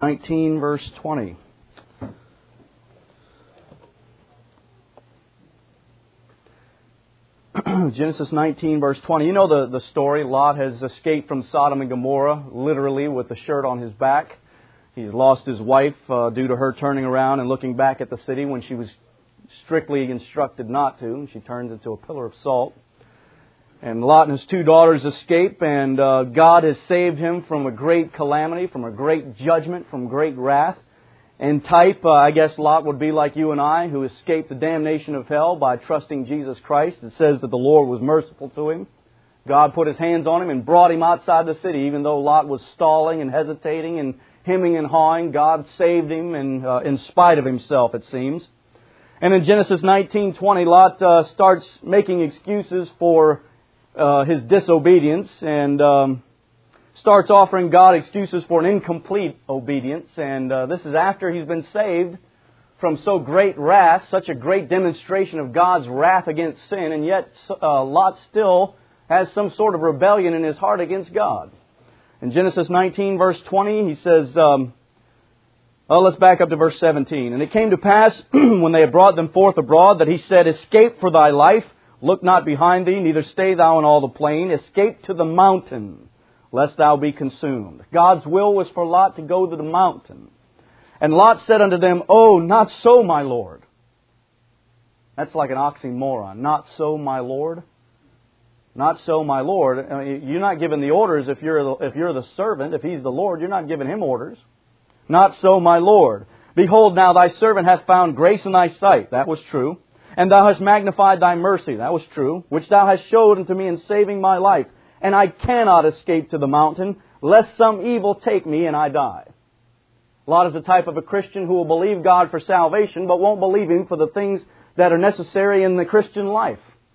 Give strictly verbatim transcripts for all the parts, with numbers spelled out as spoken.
nineteen, verse twenty. Genesis nineteen, verse twenty. You know the, the story. Lot has escaped from Sodom and Gomorrah, literally with the shirt on his back. He's lost his wife uh, due to her turning around and looking back at the city when she was strictly instructed not to. And she turns into a pillar of salt. And Lot and his two daughters escape, and uh, God has saved him from a great calamity, from a great judgment, from great wrath. In type, uh, I guess Lot would be like you and I, who escaped the damnation of hell by trusting Jesus Christ. It says that the Lord was merciful to him. God put His hands on him and brought him outside the city, even though Lot was stalling and hesitating and hemming and hawing. God saved him, and uh, in spite of himself, it seems. And in Genesis nineteen twenty, Lot uh, starts making excuses for uh, his disobedience, and um, starts offering God excuses for an incomplete obedience. And uh, this is after he's been saved from so great wrath, such a great demonstration of God's wrath against sin, and yet uh, Lot still has some sort of rebellion in his heart against God. In Genesis nineteen, verse twenty, he says, um, well, let's back up to verse seventeen. And it came to pass, when they had brought them forth abroad, that he said, Escape for thy life, look not behind thee, neither stay thou in all the plain. Escape to the mountain, lest thou be consumed. God's will was for Lot to go to the mountain. And Lot said unto them, Oh, not so, my Lord. That's like an oxymoron. Not so, my Lord. Not so, my Lord. I mean, you're not given the orders if you're the, if you're the servant. If He's the Lord, you're not giving Him orders. Not so, my Lord. Behold, now thy servant hath found grace in thy sight. That was true. And thou hast magnified thy mercy. That was true. Which thou hast showed unto me in saving my life. And I cannot escape to the mountain, lest some evil take me and I die. Lot is the type of a Christian who will believe God for salvation, but won't believe Him for the things that are necessary in the Christian life.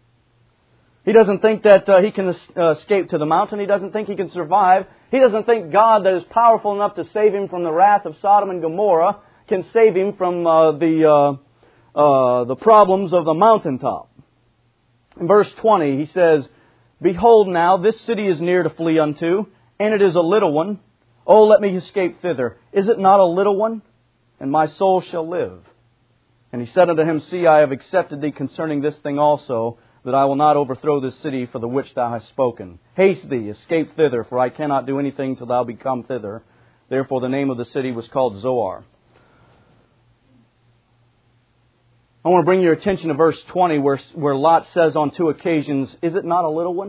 He doesn't think that uh, he can uh, escape to the mountain. He doesn't think he can survive. He doesn't think God, that is powerful enough to save him from the wrath of Sodom and Gomorrah, can save him from uh, the uh, uh, the problems of the mountaintop. In verse twenty, he says, Behold now, this city is near to flee unto, and it is a little one. Oh, let me escape thither. Is it not a little one? And my soul shall live. And he said unto him, See, I have accepted thee concerning this thing also, that I will not overthrow this city for the which thou hast spoken. Haste thee, escape thither, for I cannot do anything till thou be come thither. Therefore the name of the city was called Zoar. I want to bring your attention to verse twenty, where, where Lot says on two occasions, Is it not a little one?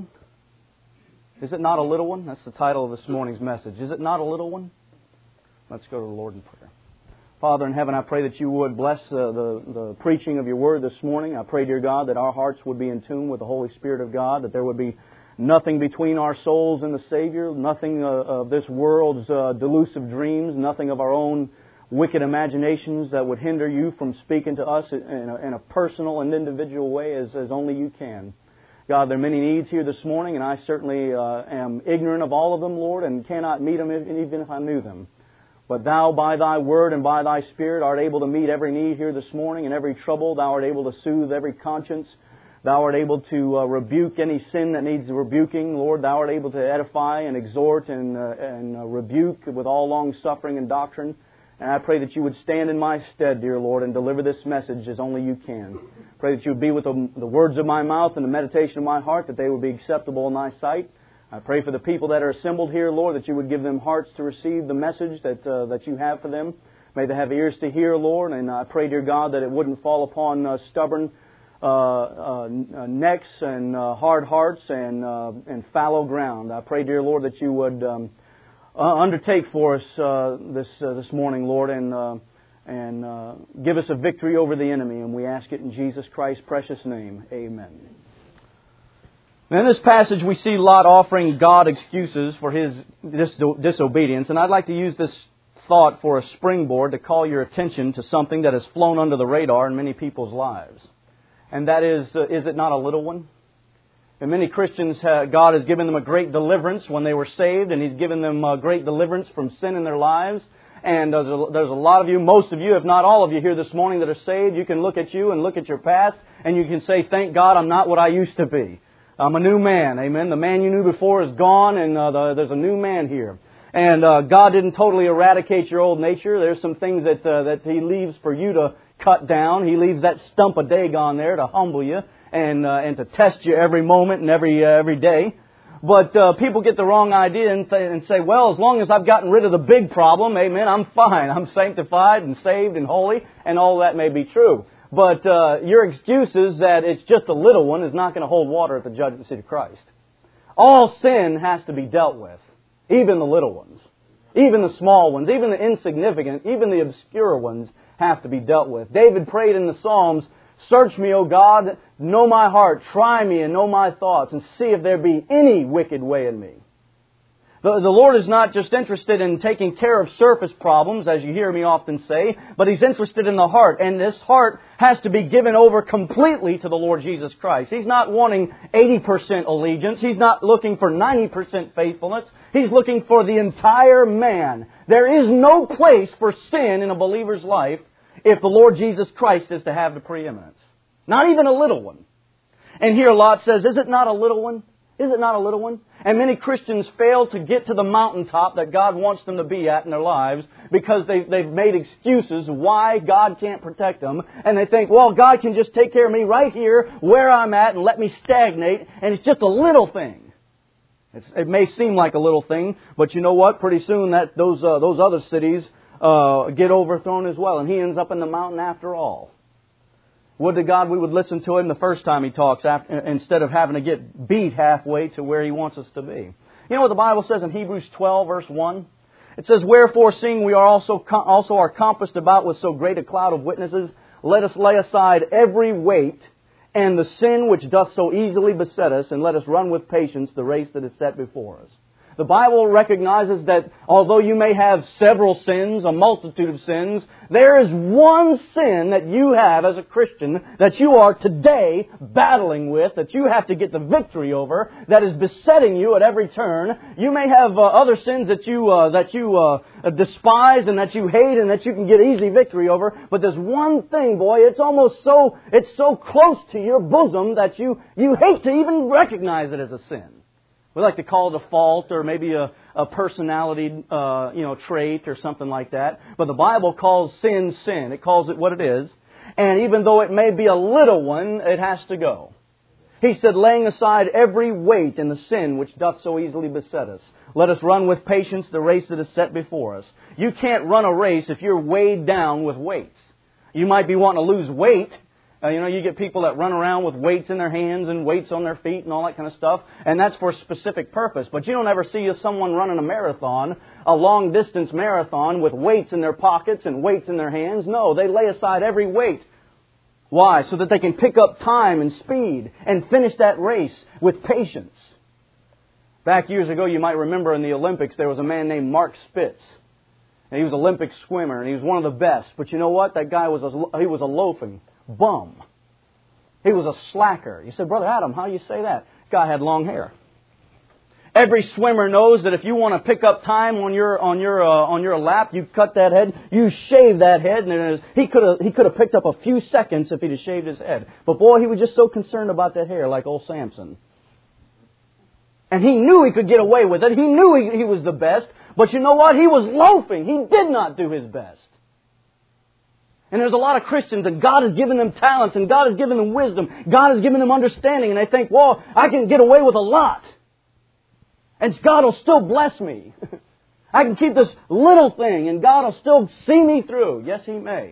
Is it not a little one? That's the title of this morning's message. Is it not a little one? Let's go to the Lord in prayer. Father in heaven, I pray that You would bless uh, the, the preaching of Your Word this morning. I pray, dear God, that our hearts would be in tune with the Holy Spirit of God, that there would be nothing between our souls and the Savior, nothing uh, of this world's uh, delusive dreams, nothing of our own wicked imaginations that would hinder You from speaking to us in a, in a personal and individual way as, as only You can. God, there are many needs here this morning, and I certainly uh, am ignorant of all of them, Lord, and cannot meet them even if I knew them. But Thou, by Thy Word and by Thy Spirit, art able to meet every need here this morning, and every trouble. Thou art able to soothe every conscience. Thou art able to uh, rebuke any sin that needs rebuking. Lord, Thou art able to edify and exhort and, uh, and uh, rebuke with all long-suffering and doctrine. And I pray that You would stand in my stead, dear Lord, and deliver this message as only You can. Pray that You would be with the, the words of my mouth and the meditation of my heart, that they would be acceptable in Thy sight. I pray for the people that are assembled here, Lord, that You would give them hearts to receive the message that uh, that You have for them. May they have ears to hear, Lord, and I pray, dear God, that it wouldn't fall upon uh, stubborn uh, uh, necks and uh, hard hearts and uh, and fallow ground. I pray, dear Lord, that You would um, uh, undertake for us uh, this uh, this morning, Lord, and uh, and uh, give us a victory over the enemy. And we ask it in Jesus Christ's precious name. Amen. In this passage, we see Lot offering God excuses for his dis- disobedience. And I'd like to use this thought for a springboard to call your attention to something that has flown under the radar in many people's lives. And that is, uh, is it not a little one? And many Christians, have, God has given them a great deliverance when they were saved, and He's given them a great deliverance from sin in their lives. And there's a, there's a lot of you, most of you, if not all of you here this morning that are saved. You can look at you and look at your past, and you can say, Thank God I'm not what I used to be. I'm a new man, amen. The man you knew before is gone, and uh, the, there's a new man here. And uh, God didn't totally eradicate your old nature. There's some things that uh, that He leaves for you to cut down. He leaves that stump of Dagon there to humble you and uh, and to test you every moment and every uh, every day. But uh, people get the wrong idea and, th- and say, well, as long as I've gotten rid of the big problem, amen, I'm fine. I'm sanctified and saved and holy, and all that may be true. But uh, your excuses that it's just a little one is not going to hold water at the judgment seat of Christ. All sin has to be dealt with, even the little ones, even the small ones, even the insignificant, even the obscure ones have to be dealt with. David prayed in the Psalms, search me, O God, know my heart, try me and know my thoughts, and see if there be any wicked way in me. The, the Lord is not just interested in taking care of surface problems, as you hear me often say, but He's interested in the heart. And this heart has to be given over completely to the Lord Jesus Christ. He's not wanting eighty percent allegiance. He's not looking for ninety percent faithfulness. He's looking for the entire man. There is no place for sin in a believer's life if the Lord Jesus Christ is to have the preeminence. Not even a little one. And here Lot says, is it not a little one? Is it not a little one? And many Christians fail to get to the mountaintop that God wants them to be at in their lives because they, they've made excuses why God can't protect them. And they think, well, God can just take care of me right here where I'm at and let me stagnate. And it's just a little thing. It's, it may seem like a little thing, but you know what? Pretty soon that those uh, those other cities uh, get overthrown as well. And he ends up in the mountain after all. Would to God we would listen to Him the first time He talks after, instead of having to get beat halfway to where He wants us to be. You know what the Bible says in Hebrews twelve, verse one? It says, wherefore, seeing we are also also are compassed about with so great a cloud of witnesses, let us lay aside every weight and the sin which doth so easily beset us, and let us run with patience the race that is set before us. The Bible recognizes that although you may have several sins, a multitude of sins, there is one sin that you have as a Christian that you are today battling with, that you have to get the victory over, that is besetting you at every turn. You may have uh, other sins that you uh, that you uh, despise and that you hate and that you can get easy victory over, but there's one thing, boy, it's almost so it's so close to your bosom that you you hate to even recognize it as a sin. We like to call it a fault or maybe a, a personality uh, you know, trait or something like that. But the Bible calls sin, sin. It calls it what it is. And even though it may be a little one, it has to go. He said, laying aside every weight and the sin which doth so easily beset us, let us run with patience the race that is set before us. You can't run a race if you're weighed down with weights. You might be wanting to lose weight. Uh, you know, you get people that run around with weights in their hands and weights on their feet and all that kind of stuff, and that's for a specific purpose. But you don't ever see someone running a marathon, a long-distance marathon, with weights in their pockets and weights in their hands. No, they lay aside every weight. Why? So that they can pick up time and speed and finish that race with patience. Back years ago, you might remember in the Olympics, there was a man named Mark Spitz. And he was an Olympic swimmer, and he was one of the best. But you know what? That guy was a, he was a loafing bum. He was a slacker. You said, Brother Adam, how you say that? Guy had long hair. Every swimmer knows that if you want to pick up time on your on your uh, on your lap, you cut that head, you shave that head, and it is, he could have he could have picked up a few seconds if he'd have shaved his head. But boy, he was just so concerned about that hair, like old Samson. And he knew he could get away with it. He knew he, he was the best. But you know what? He was loafing. He did not do his best. And there's a lot of Christians, and God has given them talents, and God has given them wisdom. God has given them understanding, and they think, well, I can get away with a lot. And God will still bless me. I can keep this little thing, and God will still see me through. Yes, He may.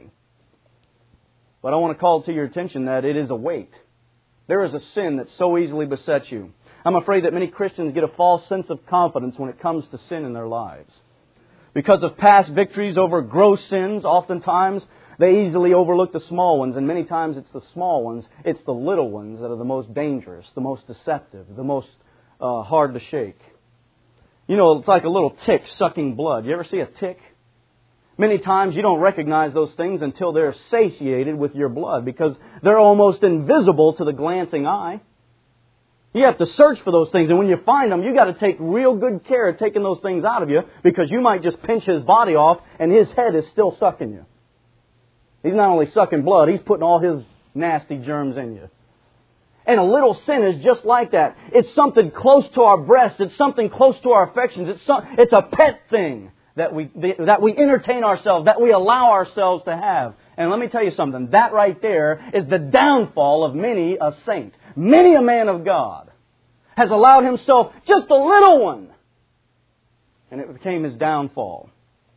But I want to call to your attention that it is a weight. There is a sin that so easily besets you. I'm afraid that many Christians get a false sense of confidence when it comes to sin in their lives. Because of past victories over gross sins, oftentimes they easily overlook the small ones, and many times it's the small ones, it's the little ones that are the most dangerous, the most deceptive, the most uh, hard to shake. You know, it's like a little tick sucking blood. You ever see a tick? Many times you don't recognize those things until they're satiated with your blood, because they're almost invisible to the glancing eye. You have to search for those things, and when you find them, you got to take real good care of taking those things out of you, because you might just pinch his body off, and his head is still sucking you. He's not only sucking blood, he's putting all his nasty germs in you. And a little sin is just like that. It's something close to our breast. It's something close to our affections. It's some, it's a pet thing that we that we entertain ourselves, that we allow ourselves to have. And let me tell you something. That right there is the downfall of many a saint. Many a man of God has allowed himself just a little one. And it became his downfall.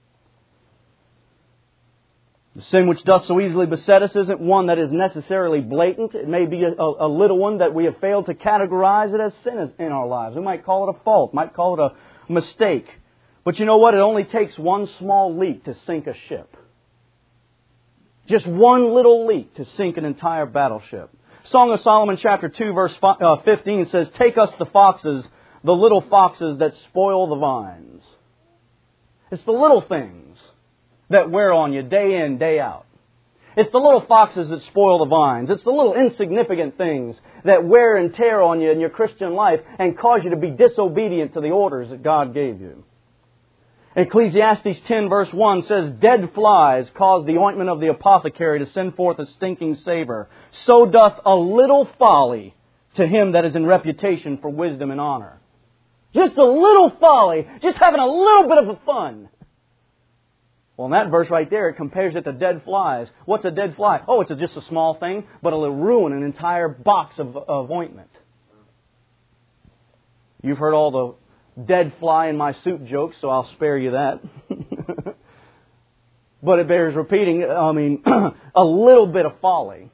The sin which doth so easily beset us isn't one that is necessarily blatant. It may be a, a little one that we have failed to categorize it as sin in our lives. We might call it a fault, might call it a mistake. But you know what? It only takes one small leak to sink a ship. Just one little leak to sink an entire battleship. Song of Solomon chapter two verse fifteen says, "Take us the foxes, the little foxes that spoil the vines." It's the little things that wear on you day in, day out. It's the little foxes that spoil the vines. It's the little insignificant things that wear and tear on you in your Christian life and cause you to be disobedient to the orders that God gave you. Ecclesiastes ten verse one says, "Dead flies cause the ointment of the apothecary to send forth a stinking savour. So doth a little folly to him that is in reputation for wisdom and honor." Just a little folly, just having a little bit of a fun. Well, in that verse right there, it compares it to dead flies. What's a dead fly? Oh, it's just a small thing, but it'll ruin an entire box of, of ointment. You've heard all the dead fly in my soup jokes, so I'll spare you that. But it bears repeating. I mean, a little bit of folly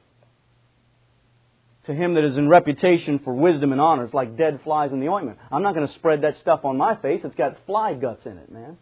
to him that is in reputation for wisdom and honor. It's like dead flies in the ointment. I'm not going to spread that stuff on my face. It's got fly guts in it, man.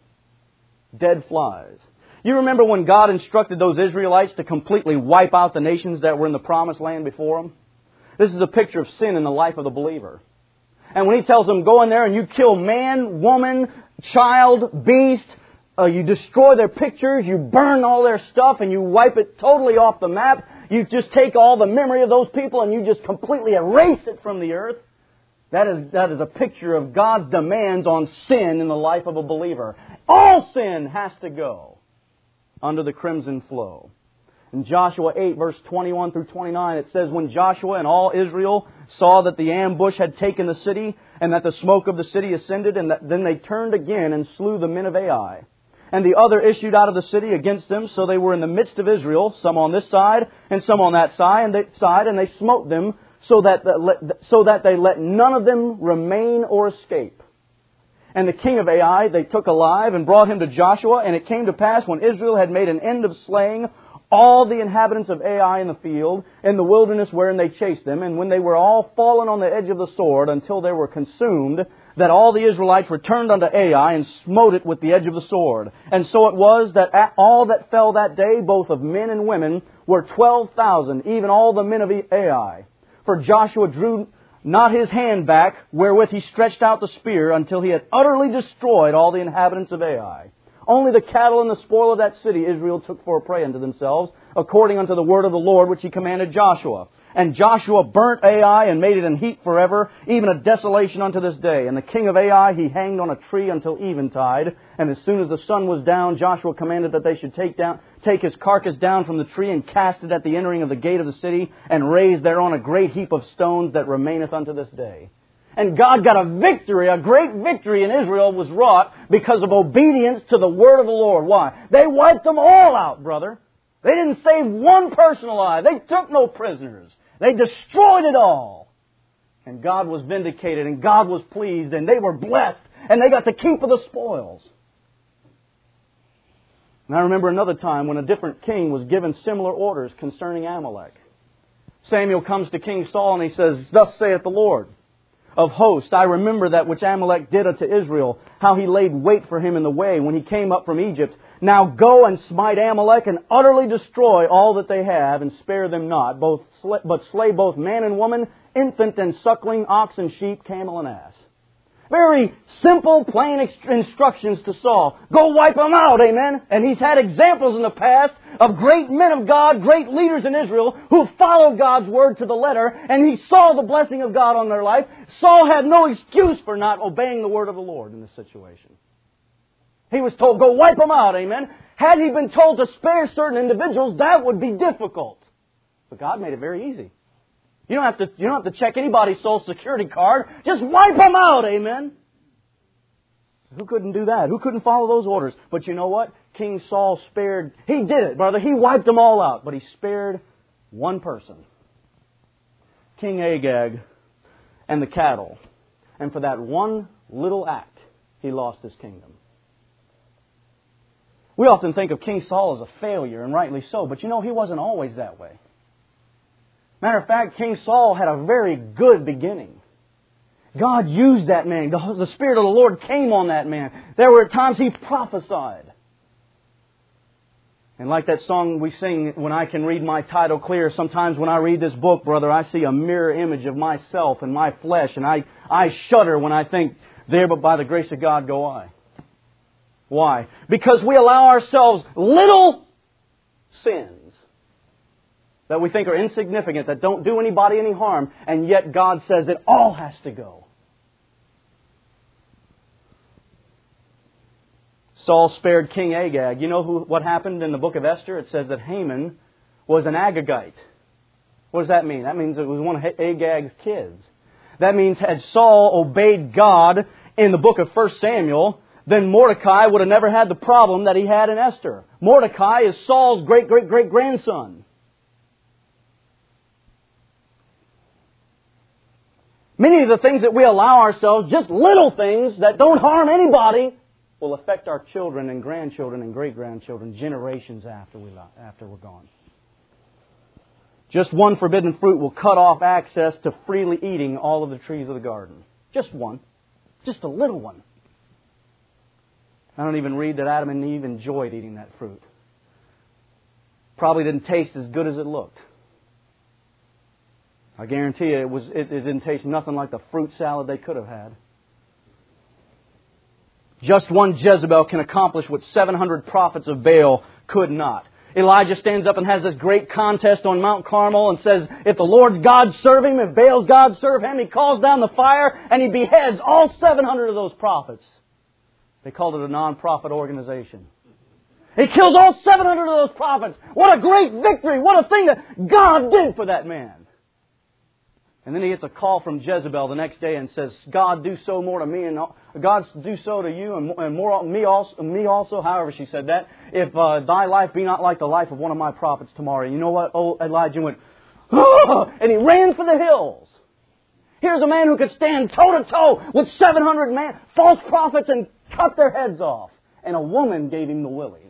Dead flies. You remember when God instructed those Israelites to completely wipe out the nations that were in the promised land before them? This is a picture of sin in the life of the believer. And when He tells them, go in there and you kill man, woman, child, beast, uh, you destroy their pictures, you burn all their stuff, and you wipe it totally off the map. You just take all the memory of those people and you just completely erase it from the earth. That is, that is a picture of God's demands on sin in the life of a believer. All sin has to go under the crimson flow. In Joshua eight, verse twenty-one through twenty-nine, it says, "When Joshua and all Israel saw that the ambush had taken the city, and that the smoke of the city ascended, and that, then they turned again and slew the men of Ai. And the other issued out of the city against them, so they were in the midst of Israel, some on this side, and some on that side, and they, side, and they smote them, so that, so that they let none of them remain or escape. And the king of Ai they took alive and brought him to Joshua. And it came to pass, when Israel had made an end of slaying all the inhabitants of Ai in the field, in the wilderness wherein they chased them, and when they were all fallen on the edge of the sword until they were consumed, that all the Israelites returned unto Ai and smote it with the edge of the sword. And so it was that all that fell that day, both of men and women, were twelve thousand, even all the men of Ai. For Joshua drew not his hand back, wherewith he stretched out the spear, until he had utterly destroyed all the inhabitants of Ai. Only the cattle and the spoil of that city Israel took for a prey unto themselves, according unto the word of the Lord which He commanded Joshua. And Joshua burnt Ai and made it an heap forever, even a desolation unto this day. And the king of Ai he hanged on a tree until eventide. And as soon as the sun was down, Joshua commanded that they should take down, take his carcass down from the tree and cast it at the entering of the gate of the city, and raise thereon a great heap of stones that remaineth unto this day. And God got a victory, a great victory in Israel was wrought because of obedience to the word of the Lord. Why? They wiped them all out, brother. They didn't save one person alive. They took no prisoners. They destroyed it all. And God was vindicated, and God was pleased, and they were blessed, and they got to keep of the spoils. And I remember another time when a different king was given similar orders concerning Amalek. Samuel comes to King Saul and he says, "Thus saith the Lord of hosts, I remember that which Amalek did unto Israel, how he laid wait for him in the way when he came up from Egypt. Now go and smite Amalek and utterly destroy all that they have, and spare them not, both but slay both man and woman, infant and suckling, ox and sheep, camel and ass." Very simple, plain instructions to Saul. Go wipe them out, amen? And he's had examples in the past of great men of God, great leaders in Israel, who followed God's word to the letter, and he saw the blessing of God on their life. Saul had no excuse for not obeying the word of the Lord in this situation. He was told, go wipe them out, amen? Had he been told to spare certain individuals, that would be difficult. But God made it very easy. You don't have to, you don't have to check anybody's social security card. Just wipe them out, amen? Who couldn't do that? Who couldn't follow those orders? But you know what? King Saul spared, he did it, brother. He wiped them all out. But he spared one person. King Agag and the cattle. And for that one little act, he lost his kingdom. We often think of King Saul as a failure, and rightly so. But you know, he wasn't always that way. Matter of fact, King Saul had a very good beginning. God used that man. The Spirit of the Lord came on that man. There were times he prophesied. And like that song we sing, When I Can Read My Title Clear, sometimes when I read this book, brother, I see a mirror image of myself and my flesh, and I, I shudder when I think, there but by the grace of God go I. Why? Because we allow ourselves little sins that we think are insignificant, that don't do anybody any harm, and yet God says it all has to go. Saul spared King Agag. You know who, what happened in the book of Esther? It says that Haman was an Agagite. What does that mean? That means it was one of Agag's kids. That means had Saul obeyed God in the book of First Samuel, then Mordecai would have never had the problem that he had in Esther. Mordecai is Saul's great-great-great-grandson. Many of the things that we allow ourselves, just little things that don't harm anybody, will affect our children and grandchildren and great-grandchildren generations after, we, after we're gone. Just one forbidden fruit will cut off access to freely eating all of the trees of the garden. Just one. Just a little one. I don't even read that Adam and Eve enjoyed eating that fruit. Probably didn't taste as good as it looked. I guarantee you it, was, it, it didn't taste nothing like the fruit salad they could have had. Just one Jezebel can accomplish what seven hundred prophets of Baal could not. Elijah stands up and has this great contest on Mount Carmel and says, if the Lord's God, serve Him. If Baal's God, serve Him. He calls down the fire and he beheads all seven hundred of those prophets. They called it a non-profit organization. He kills all seven hundred of those prophets. What a great victory. What a thing that God did for that man. And then he gets a call from Jezebel the next day and says, God, do so more to me, and God, do so to you, and more, and more me also. Me also. However, she said that. If uh, thy life be not like the life of one of my prophets tomorrow. You know what? Oh, Elijah went, ah! And he ran for the hills. Here's a man who could stand toe to toe with seven hundred man, false prophets and cut their heads off. And a woman gave him the willies.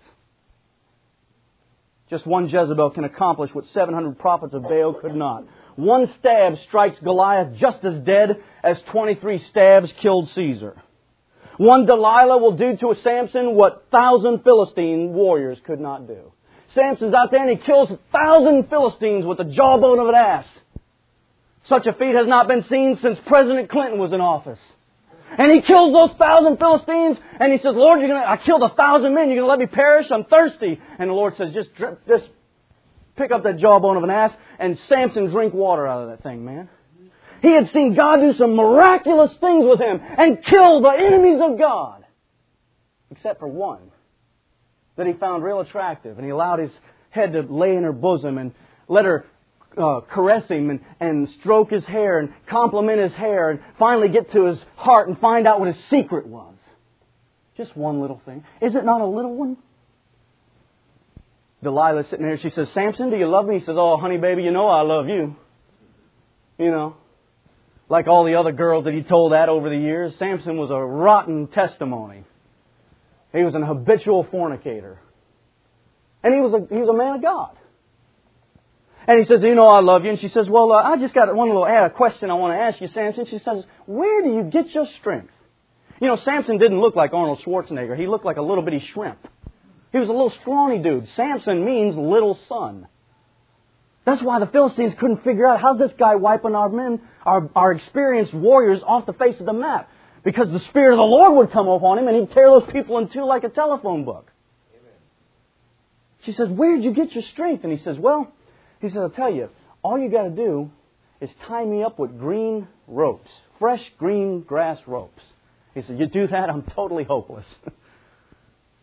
Just one Jezebel can accomplish what seven hundred prophets of Baal could not. One stab strikes Goliath just as dead as twenty-three stabs killed Caesar. One Delilah will do to a Samson what thousand Philistine warriors could not do. Samson's out there and he kills a thousand Philistines with the jawbone of an ass. Such a feat has not been seen since President Clinton was in office. And he kills those thousand Philistines and he says, Lord, you're gonna, I killed a thousand men. You're going to let me perish? I'm thirsty. And the Lord says, just, just pick up that jawbone of an ass and Samson drink water out of that thing, man. He had seen God do some miraculous things with him and kill the enemies of God. Except for one that he found real attractive. And he allowed his head to lay in her bosom and let her uh, caress him and, and stroke his hair and compliment his hair and finally get to his heart and find out what his secret was. Just one little thing. Is it not a little one? Delilah's sitting there. She says, Samson, do you love me? He says, oh, honey, baby, you know I love you. You know, like all the other girls that he told that over the years, Samson was a rotten testimony. He was an habitual fornicator. And he was a, he was a man of God. And he says, you know I love you. And she says, well, uh, I just got one little uh, question I want to ask you, Samson. She says, where do you get your strength? You know, Samson didn't look like Arnold Schwarzenegger. He looked like a little bitty shrimp. He was a little scrawny dude. Samson means little son. That's why the Philistines couldn't figure out how's this guy wiping our men, our, our experienced warriors off the face of the map. Because the Spirit of the Lord would come upon him and he'd tear those people in two like a telephone book. Amen. She says, where did you get your strength? And he says, well, he says, I'll tell you, all you got to do is tie me up with green ropes, fresh green grass ropes. He said, you do that, I'm totally hopeless.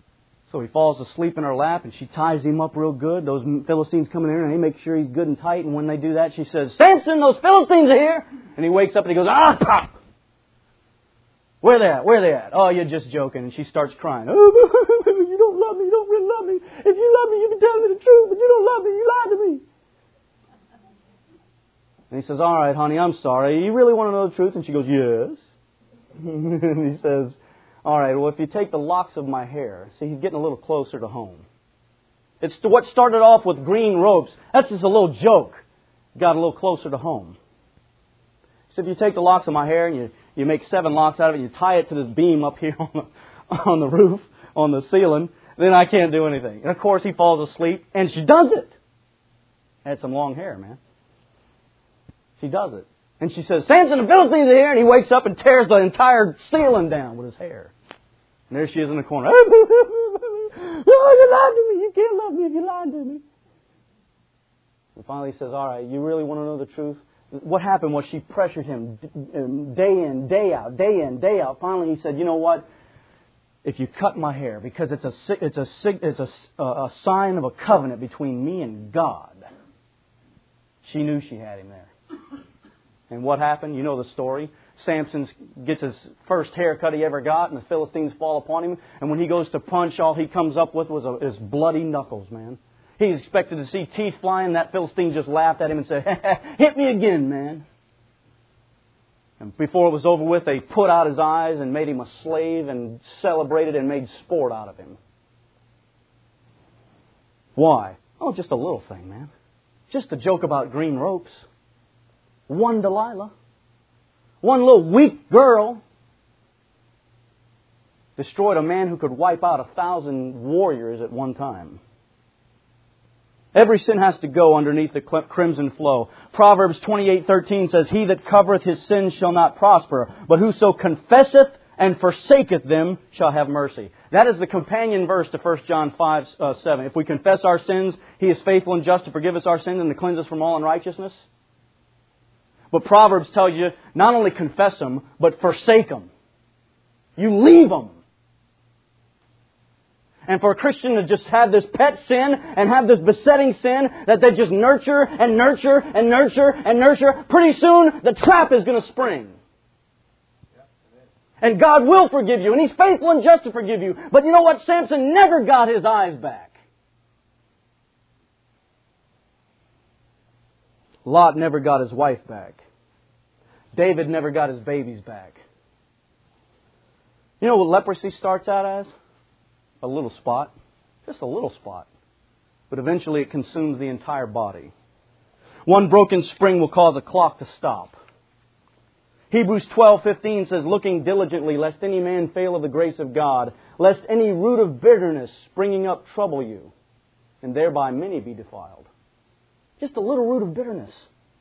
So he falls asleep in her lap, and she ties him up real good. Those Philistines come in here, and they make sure he's good and tight. And when they do that, she says, "Samson, those Philistines are here!" And he wakes up and he goes, "Ah, pop! Where they at? Where they at? Oh, you're just joking." And she starts crying. "Oh, you don't love me. You don't really love me. If you love me, you can tell me the truth. But you don't love me. You lied to me." And he says, "All right, honey, I'm sorry. You really want to know the truth?" And she goes, "Yes." And he says, "All right, well, if you take the locks of my hair," see, he's getting a little closer to home. It's what started off with green ropes. That's just a little joke. Got a little closer to home. So if you take the locks of my hair and you, you make seven locks out of it, you tie it to this beam up here on the, on the roof, on the ceiling, then I can't do anything. And of course he falls asleep, and she does it. Had some long hair, man. She does it. And she says, "Samson, the Philistines are here." And he wakes up and tears the entire ceiling down with his hair. And there she is in the corner. "Oh, you lied to me. You can't love me if you lied to me." And finally he says, "All right, you really want to know the truth?" What happened was she pressured him day in, day out, day in, day out. Finally he said, "You know what? If you cut my hair, because it's a it's a it's a, a sign of a covenant between me and God." She knew she had him there. And what happened? You know the story. Samson gets his first haircut he ever got, and the Philistines fall upon him. And when he goes to punch, all he comes up with was a, his bloody knuckles, man. He expected to see teeth flying. That Philistine just laughed at him and said, "Hit me again, man." And before it was over with, they put out his eyes and made him a slave and celebrated and made sport out of him. Why? Oh, just a little thing, man. Just a joke about green ropes. One Delilah. One little weak girl destroyed a man who could wipe out a thousand warriors at one time. Every sin has to go underneath the crimson flow. Proverbs twenty-eight thirteen says, "He that covereth his sins shall not prosper, but whoso confesseth and forsaketh them shall have mercy." That is the companion verse to First John five seven. If we confess our sins, He is faithful and just to forgive us our sins and to cleanse us from all unrighteousness. But Proverbs tells you not only confess them, but forsake them. You leave them. And for a Christian to just have this pet sin and have this besetting sin that they just nurture and nurture and nurture and nurture, pretty soon the trap is going to spring. And God will forgive you, and He's faithful and just to forgive you. But you know what? Samson never got his eyes back. Lot never got his wife back. David never got his babies back. You know what leprosy starts out as? A little spot. Just a little spot. But eventually it consumes the entire body. One broken spring will cause a clock to stop. Hebrews twelve fifteen says, "Looking diligently, lest any man fail of the grace of God, lest any root of bitterness springing up trouble you, and thereby many be defiled." Just a little root of bitterness.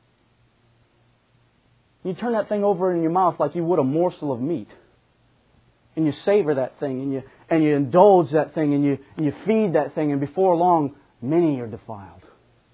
You turn that thing over in your mouth like you would a morsel of meat. And you savor that thing, and you and you indulge that thing, and you and you feed that thing, and before long, many are defiled.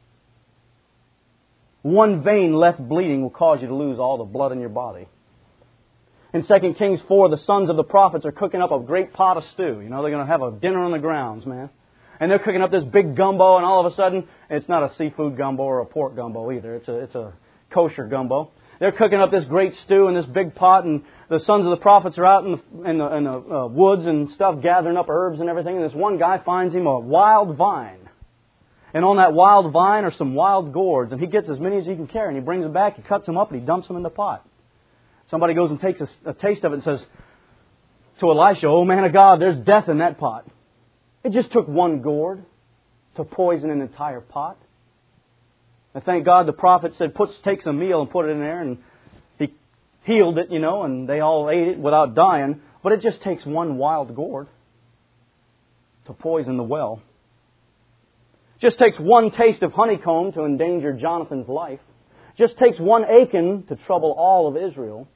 One vein left bleeding will cause you to lose all the blood in your body. In Second Kings four, the sons of the prophets are cooking up a great pot of stew. You know, they're going to have a dinner on the grounds, man. And they're cooking up this big gumbo, and all of a sudden, it's not a seafood gumbo or a pork gumbo either. It's a it's a kosher gumbo. They're cooking up this great stew in this big pot, and the sons of the prophets are out in the, in the, in the uh, woods and stuff, gathering up herbs and everything. And this one guy finds him a wild vine. And on that wild vine are some wild gourds. And he gets as many as he can carry. And he brings them back, he cuts them up, and he dumps them in the pot. Somebody goes and takes a, a taste of it and says to Elisha, "Oh man of God, there's death in that pot." It just took one gourd to poison an entire pot. And thank God the prophet said, puts, takes a meal and put it in there, and he healed it, you know, and they all ate it without dying. But it just takes one wild gourd to poison the well. Just takes one taste of honeycomb to endanger Jonathan's life. Just takes one Achan to trouble all of Israel.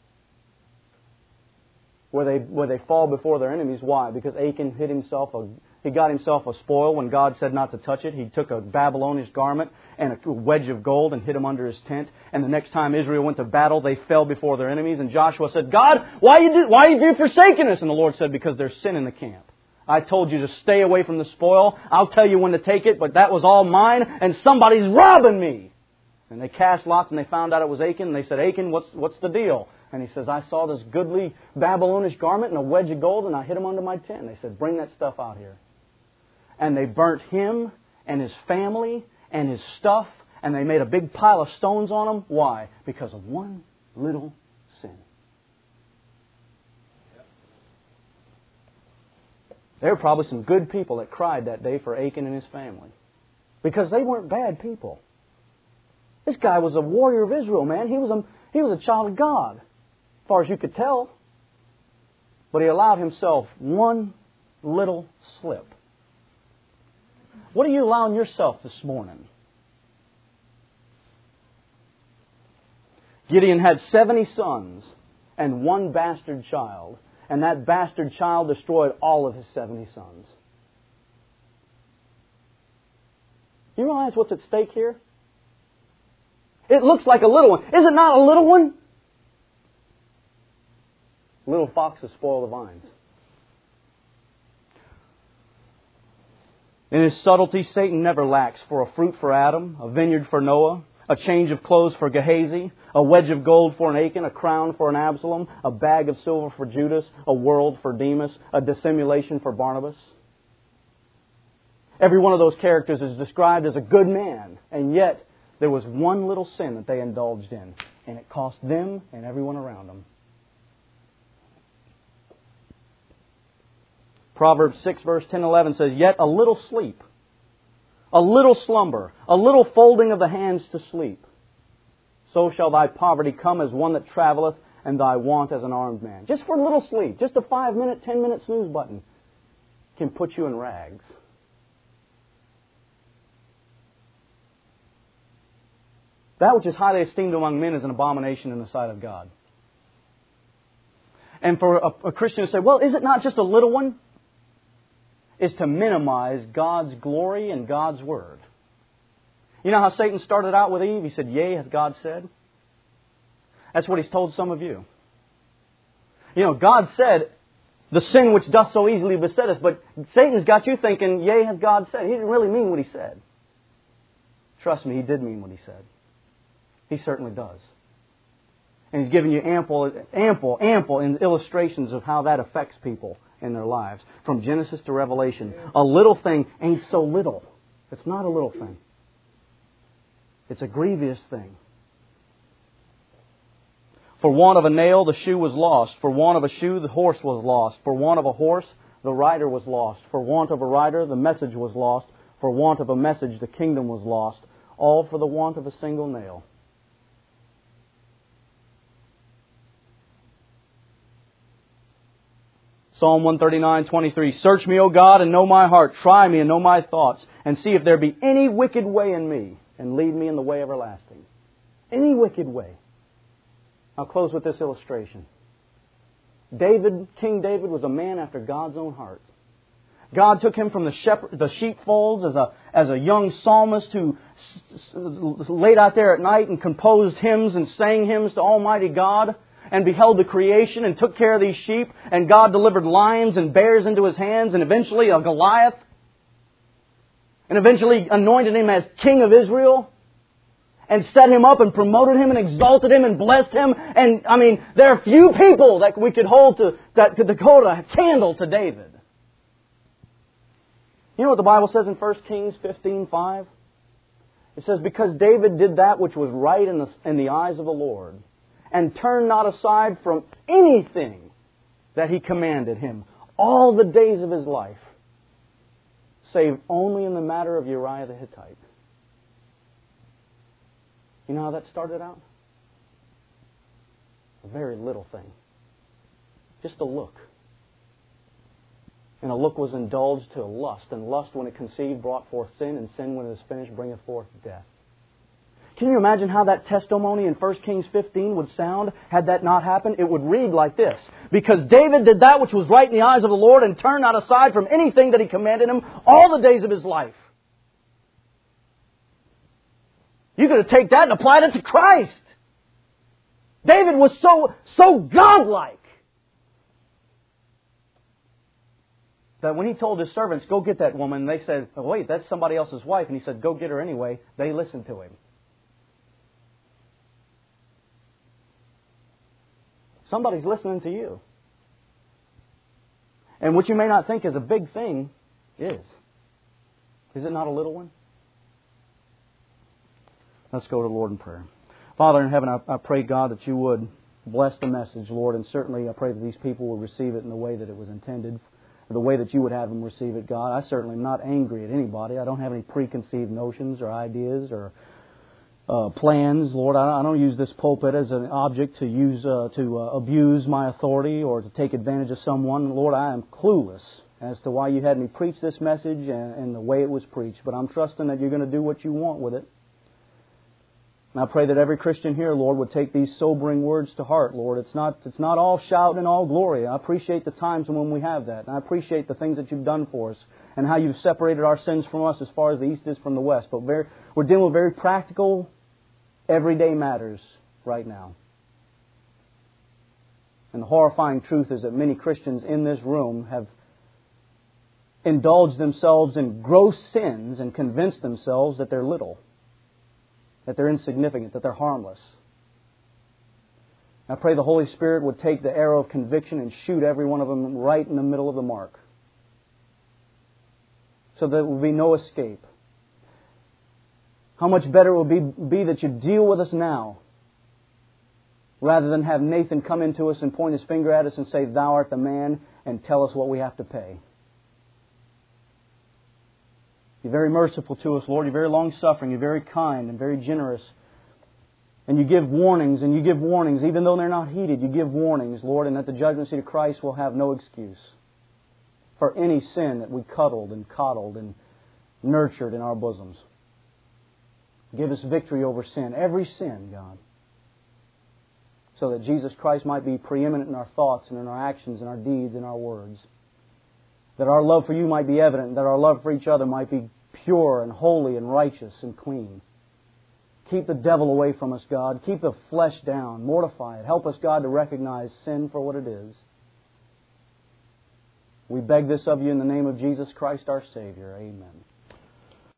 Where they where they fall before their enemies. Why? Because Achan hid himself a He got himself a spoil when God said not to touch it. He took a Babylonish garment and a wedge of gold and hid him under his tent. And the next time Israel went to battle, they fell before their enemies. And Joshua said, "God, why you do, why have you forsaken us?" And the Lord said, "Because there's sin in the camp. I told you to stay away from the spoil. I'll tell you when to take it, but that was all mine, and somebody's robbing me. And they cast lots, and they found out it was Achan. And they said, Achan, what's, what's the deal? And he says, I saw this goodly Babylonish garment and a wedge of gold, and I hid him under my tent. And they said, bring that stuff out here. And they burnt him and his family and his stuff, and they made a big pile of stones on him. Why? Because of one little sin. There were probably some good people that cried that day for Achan and his family. Because they weren't bad people. This guy was a warrior of Israel, man. He was a, he was a child of God, as far as you could tell. But he allowed himself one little slip. What are you allowing yourself this morning? Gideon had seventy sons and one bastard child. And that bastard child destroyed all of his seventy sons. You realize what's at stake here? It looks like a little one. Is it not a little one? Little foxes spoil the vines. In his subtlety, Satan never lacks for a fruit for Adam, a vineyard for Noah, a change of clothes for Gehazi, a wedge of gold for an Achan, a crown for an Absalom, a bag of silver for Judas, a world for Demas, a dissimulation for Barnabas. Every one of those characters is described as a good man, and yet there was one little sin that they indulged in, and it cost them and everyone around them. Proverbs six, verse ten and eleven says, Yet a little sleep, a little slumber, a little folding of the hands to sleep. So shall thy poverty come as one that travelleth, and thy want as an armed man. Just for a little sleep, just a five-minute, ten-minute snooze button can put you in rags. That which is highly esteemed among men is an abomination in the sight of God. And for a, a Christian to say, well, is it not just a little one? Is to minimize God's glory and God's Word. You know how Satan started out with Eve? He said, Yea, hath God said. That's what He's told some of you. You know, God said, the sin which doth so easily beset us, but Satan's got you thinking, Yea, hath God said. He didn't really mean what he said. Trust me, he did mean what he said. He certainly does. And He's given you ample, ample, ample illustrations of how that affects people in their lives. From Genesis to Revelation. A little thing ain't so little. It's not a little thing. It's a grievous thing. For want of a nail, the shoe was lost. For want of a shoe, the horse was lost. For want of a horse, the rider was lost. For want of a rider, the message was lost. For want of a message, the kingdom was lost. All for the want of a single nail. Psalm one thirty-nine, twenty-three. Search me, O God, and know my heart. Try me and know my thoughts. And see if there be any wicked way in me. And lead me in the way everlasting. Any wicked way. I'll close with this illustration. David, King David, was a man after God's own heart. God took him from the shepherd, the sheepfolds as a as a young psalmist who s- s- laid out there at night and composed hymns and sang hymns to Almighty God, and beheld the creation and took care of these sheep, and God delivered lions and bears into his hands, and eventually a Goliath, and eventually anointed him as King of Israel, and set him up and promoted him and exalted him and blessed him. And, I mean, there are few people that we could hold to, that could hold a candle to David. You know what the Bible says in First Kings fifteen five? It says, Because David did that which was right in the, in the eyes of the Lord, and turned not aside from anything that He commanded him all the days of his life, save only in the matter of Uriah the Hittite. You know how that started out? A very little thing. Just a look. And a look was indulged to lust, and lust, when it conceived, brought forth sin, and sin, when it is finished, bringeth forth death. Can you imagine how that testimony in First Kings fifteen would sound had that not happened? It would read like this. Because David did that which was right in the eyes of the Lord, and turned not aside from anything that He commanded him all the days of his life. You could have taken that and applied it to Christ. David was so, so godlike. that when He told His servants, go get that woman, they said, oh, wait, that's somebody else's wife. And He said, go get her anyway. They listened to Him. Somebody's listening to you. And what you may not think is a big thing is. Is it not a little one? Let's go to the Lord in prayer. Father in heaven, I, I pray, God, that You would bless the message, Lord, and certainly I pray that these people will receive it in the way that it was intended, the way that You would have them receive it, God. I certainly am not angry at anybody. I don't have any preconceived notions or ideas or uh, plans, Lord. I, I don't use this pulpit as an object to use uh, to uh, abuse my authority or to take advantage of someone. Lord, I am clueless as to why You had me preach this message and, and the way it was preached, but I'm trusting that You're going to do what You want with it. And I pray that every Christian here, Lord, would take these sobering words to heart, Lord. It's not it's not all shout and all glory. I appreciate the times when we have that. And I appreciate the things that You've done for us and how You've separated our sins from us as far as the east is from the west. But very, we're dealing with very practical, everyday matters right now. And the horrifying truth is that many Christians in this room have indulged themselves in gross sins and convinced themselves that they're little, that they're insignificant, that they're harmless. I pray the Holy Spirit would take the arrow of conviction and shoot every one of them right in the middle of the mark, so that there will be no escape. How much better it would be, be that You deal with us now, rather than have Nathan come into us and point his finger at us and say, Thou art the man, and tell us what we have to pay. You're very merciful to us, Lord. You're very long-suffering. You're very kind and very generous. And You give warnings, and You give warnings. Even though they're not heeded, You give warnings, Lord, and at the judgment seat of Christ we'll have no excuse for any sin that we cuddled and coddled and nurtured in our bosoms. Give us victory over sin, every sin, God, so that Jesus Christ might be preeminent in our thoughts and in our actions and our deeds and our words. That our love for You might be evident, that our love for each other might be pure and holy and righteous and clean. Keep the devil away from us, God. Keep the flesh down. Mortify it. Help us, God, to recognize sin for what it is. We beg this of You in the name of Jesus Christ, our Savior. Amen.